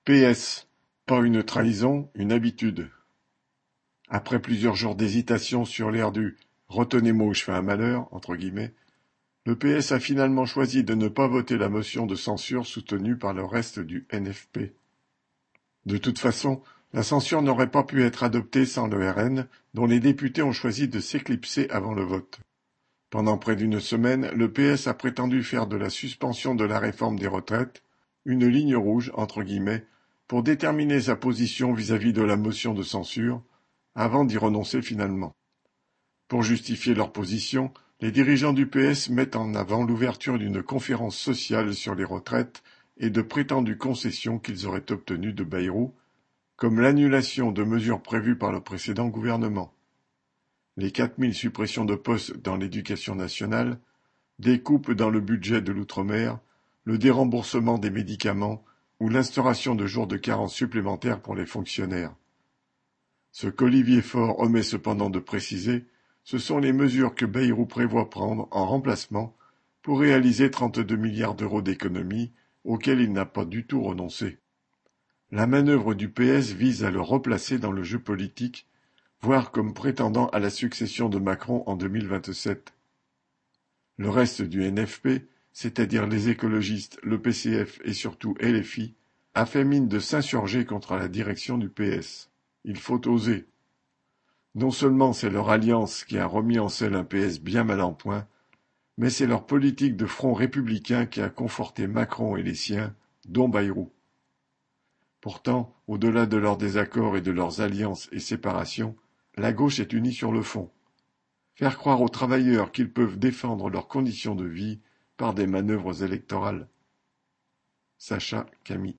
PS. Pas une trahison, une habitude. Après plusieurs jours d'hésitation sur l'air du «retenez-moi ou je fais un malheur», entre guillemets, le PS a finalement choisi de ne pas voter la motion de censure soutenue par le reste du NFP. De toute façon, la censure n'aurait pas pu être adoptée sans le RN, dont les députés ont choisi de s'éclipser avant le vote. Pendant près d'une semaine, le PS a prétendu faire de la suspension de la réforme des retraites une ligne rouge, entre guillemets, pour déterminer sa position vis-à-vis de la motion de censure, avant d'y renoncer finalement. Pour justifier leur position, les dirigeants du PS mettent en avant l'ouverture d'une conférence sociale sur les retraites et de prétendues concessions qu'ils auraient obtenues de Bayrou, comme l'annulation de mesures prévues par le précédent gouvernement. Les 4000 suppressions de postes dans l'éducation nationale, des coupes dans le budget de l'outre-mer, le déremboursement des médicaments ou l'instauration de jours de carence supplémentaires pour les fonctionnaires. Ce qu'Olivier Faure omet cependant de préciser, ce sont les mesures que Bayrou prévoit prendre en remplacement pour réaliser 32 milliards d'euros d'économies auxquelles il n'a pas du tout renoncé. La manœuvre du PS vise à le replacer dans le jeu politique, voire comme prétendant à la succession de Macron en 2027. Le reste du NFP, c'est-à-dire les écologistes, le PCF et surtout LFI, a fait mine de s'insurger contre la direction du PS. Il faut oser. Non seulement c'est leur alliance qui a remis en selle un PS bien mal en point, mais c'est leur politique de front républicain qui a conforté Macron et les siens, dont Bayrou. Pourtant, au-delà de leurs désaccords et de leurs alliances et séparations, la gauche est unie sur le fond. Faire croire aux travailleurs qu'ils peuvent défendre leurs conditions de vie par des manœuvres électorales. Sacha Camille.